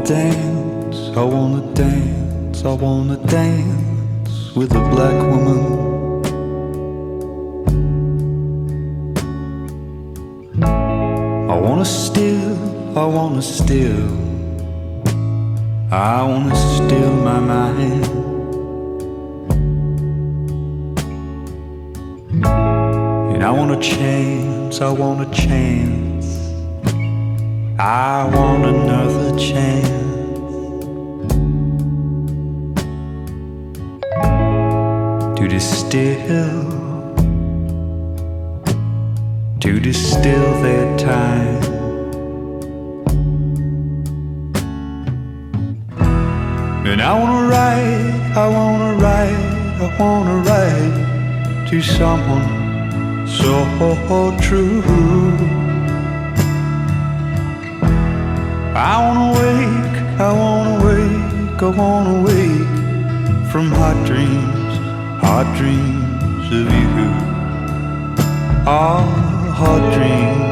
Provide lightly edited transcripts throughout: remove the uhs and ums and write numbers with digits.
dance, I wanna dance, I wanna dance with a black woman. I wanna steal, I wanna steal, I wanna steal my mind. And I want a chance, I want a chance, I want another chance to distill their time. And I wanna write, I wanna write, I wanna write to someone so true. I wanna wake, I wanna wake, I wanna wake from hot dreams of you. Ah, hot dreams.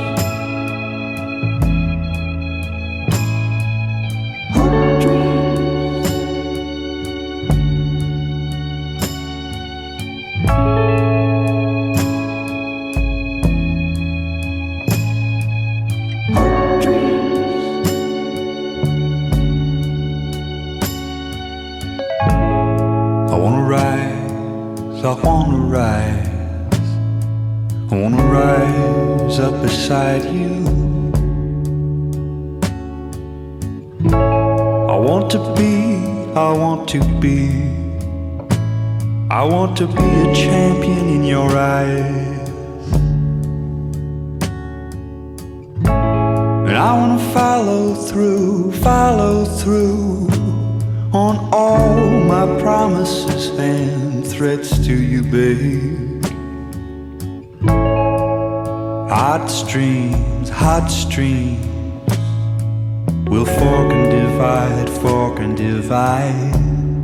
I wanna rise, I wanna rise up beside you. I want to be, I want to be, I want to be a champion in your eyes. And I wanna follow through on all my promises and threats to you, babe. Hot streams will fork and divide, fork and divide.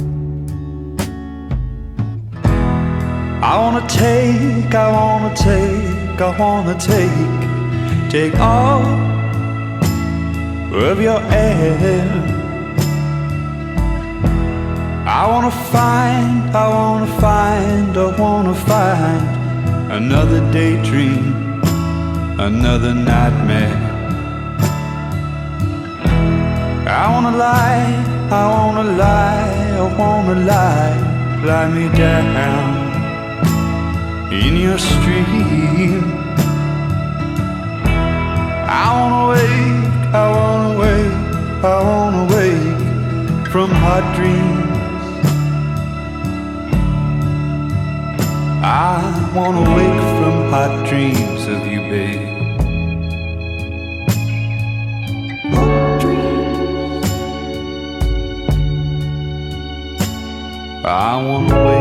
I wanna take, I wanna take, I wanna take all of your air. I wanna find, I wanna find, I wanna find another daydream, another nightmare. I wanna lie, I wanna lie, I wanna lie me down in your stream. I wanna wake, I wanna wake, I wanna wake from hot dreams. I wanna wake from hot dreams of you, babe. I wanna wake